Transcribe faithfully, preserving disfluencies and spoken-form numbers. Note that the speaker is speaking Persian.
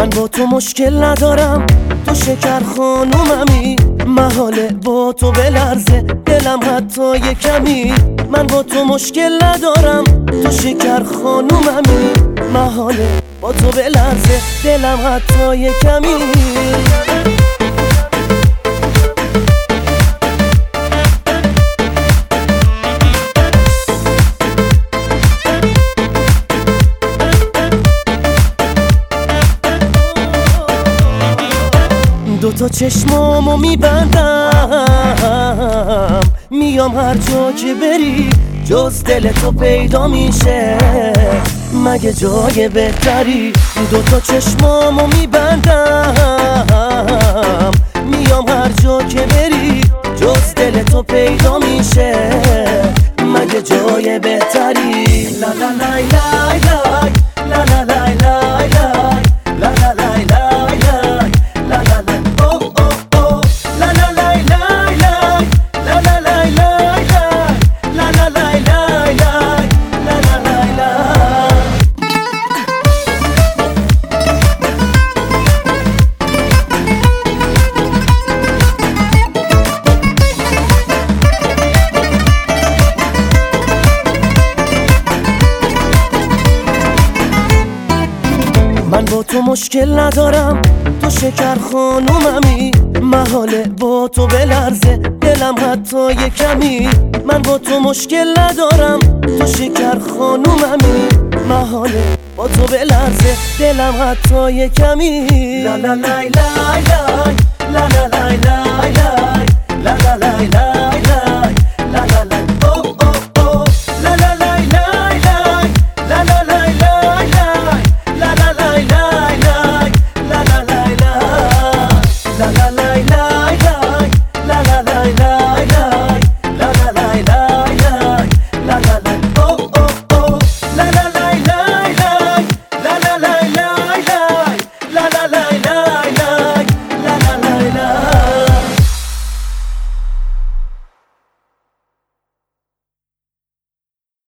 من با تو مشکل ندارم، تو شکر خانوممی، محاله با تو بلرزه دلم حتی یه کمی. من با تو مشکل ندارم، تو شکر خانوممی، محاله با تو بلرزه دلم حتی یه کمی. دوتا چشمامو میبندم، میام هر جا که بری جز دل تو پیدا میشه، مگه جای بهتری؟ دوتا چشمامو میبندم، میام هر جا که بری جز دل تو پیدا میشه، مگه جای بهتری؟ لا لا لای لای لای لا لا لای لای لای لا لا لای لای لای لا لا لای او او او لا لا لای لای لای لا لا لای لای لای لا لا لای لای لای لا لا لای لای. من با تو مشکل ندارم، تو شکر خانوممی، محاله با تو بلرزه دلم حتی یه کمی. من با تو مشکل ندارم، تو شکر خانوممی، محاله با تو بلرزه دلم حتی یه کمی. لا لا لای لای لای لا لا لای لای لای لا لا لای لای لای لا لا لای او او او لا لا لای لای لای لا لا لای لای لای لا لا لای لای لای لا لا لای لای لا لا لای لای